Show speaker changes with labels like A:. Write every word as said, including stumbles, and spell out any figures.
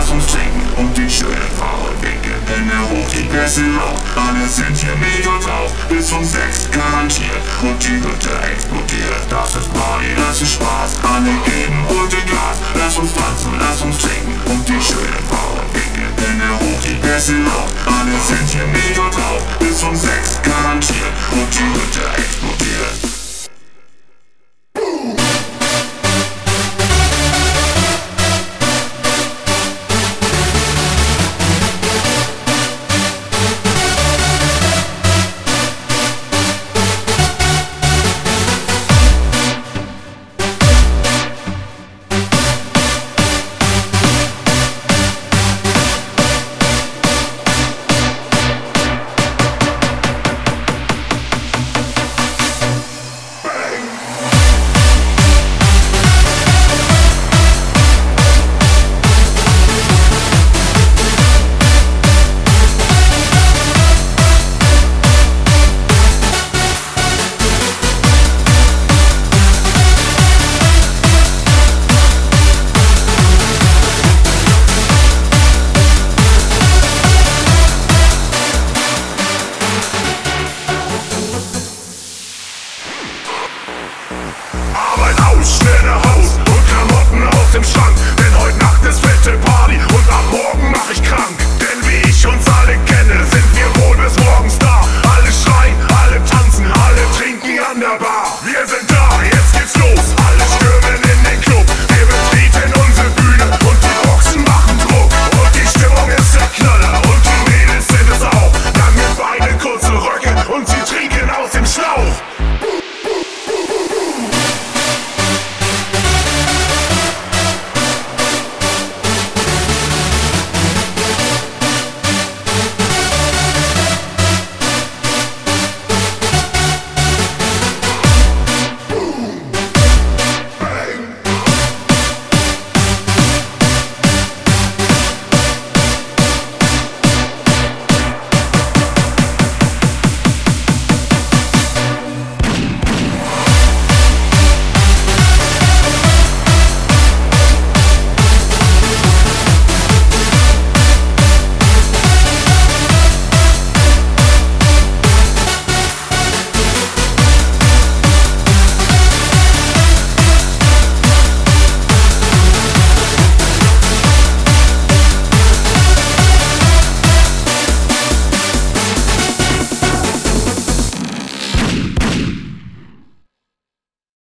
A: lass uns trinken und die schönen Frauen winken. Hände hoch, die Pässe laut, alle sind hier mega drauf. Bis um sechs garantiert und die Hütte explodiert. Das ist Party, das ist Spaß, alle geben und den Glas. Lass uns tanzen, lass uns trinken und die schönen Frauen winken. Hände hoch, die Pässe laut, alle sind hier mega drauf.